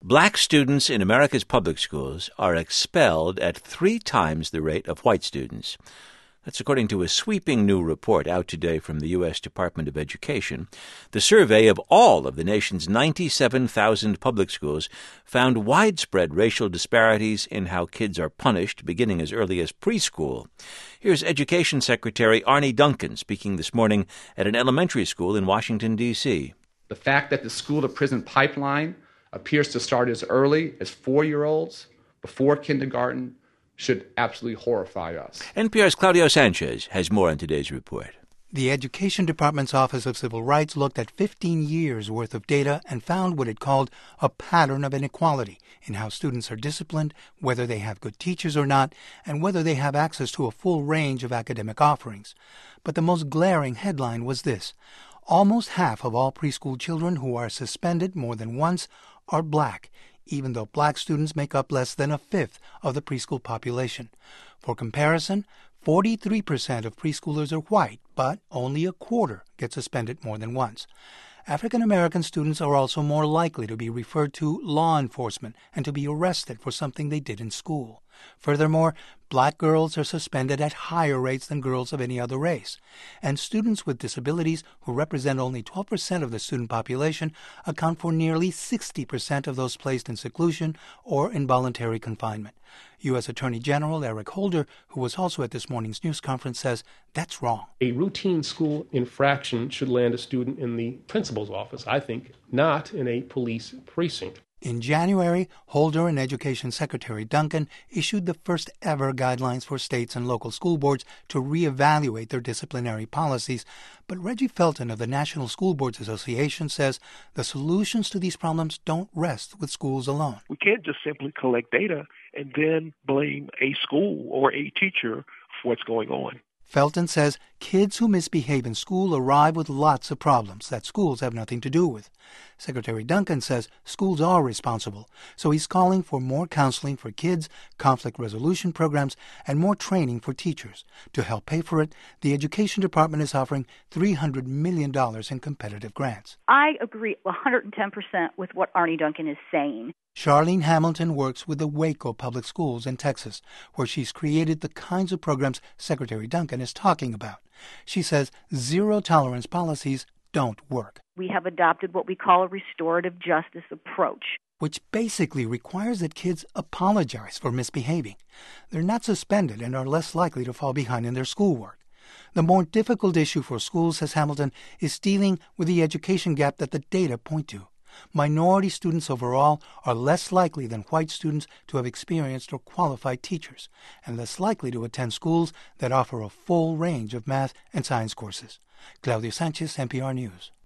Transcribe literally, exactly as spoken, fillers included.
Black students in America's public schools are expelled at three times the rate of white students. That's according to a sweeping new report out today from the U S Department of Education. The survey of all of the nation's ninety-seven thousand public schools found widespread racial disparities in how kids are punished, beginning as early as preschool. Here's Education Secretary Arne Duncan speaking this morning at an elementary school in Washington, D C The fact that the school-to-prison pipeline appears to start as early as four-year-olds, before kindergarten, should absolutely horrify us. N P R's Claudio Sanchez has more on today's report. The Education Department's Office of Civil Rights looked at fifteen years' worth of data and found what it called a pattern of inequality in how students are disciplined, whether they have good teachers or not, and whether they have access to a full range of academic offerings. But the most glaring headline was this: almost half of all preschool children who are suspended more than once are black, even though black students make up less than a fifth of the preschool population. For comparison, forty-three percent of preschoolers are white, but only a quarter get suspended more than once. African American students are also more likely to be referred to law enforcement and to be arrested for something they did in school. Furthermore, black girls are suspended at higher rates than girls of any other race. And students with disabilities, who represent only twelve percent of the student population, account for nearly sixty percent of those placed in seclusion or involuntary confinement. U S Attorney General Eric Holder, who was also at this morning's news conference, says that's wrong. A routine school infraction should land a student in the principal's office, I think, not in a police precinct. In January, Holder and Education Secretary Duncan issued the first ever guidelines for states and local school boards to reevaluate their disciplinary policies. But Reggie Felton of the National School Boards Association says the solutions to these problems don't rest with schools alone. We can't just simply collect data and then blame a school or a teacher for what's going on. Felton says kids who misbehave in school arrive with lots of problems that schools have nothing to do with. Secretary Duncan says schools are responsible, so he's calling for more counseling for kids, conflict resolution programs, and more training for teachers. To help pay for it, the Education Department is offering three hundred million dollars in competitive grants. I agree one hundred ten percent with what Arne Duncan is saying. Charlene Hamilton works with the Waco Public Schools in Texas, where she's created the kinds of programs Secretary Duncan is talking about. She says zero-tolerance policies don't work. We have adopted what we call a restorative justice approach, which basically requires that kids apologize for misbehaving. They're not suspended and are less likely to fall behind in their schoolwork. The more difficult issue for schools, says Hamilton, is dealing with the education gap that the data point to. Minority students overall are less likely than white students to have experienced or qualified teachers, and less likely to attend schools that offer a full range of math and science courses. Claudio Sanchez, N P R News.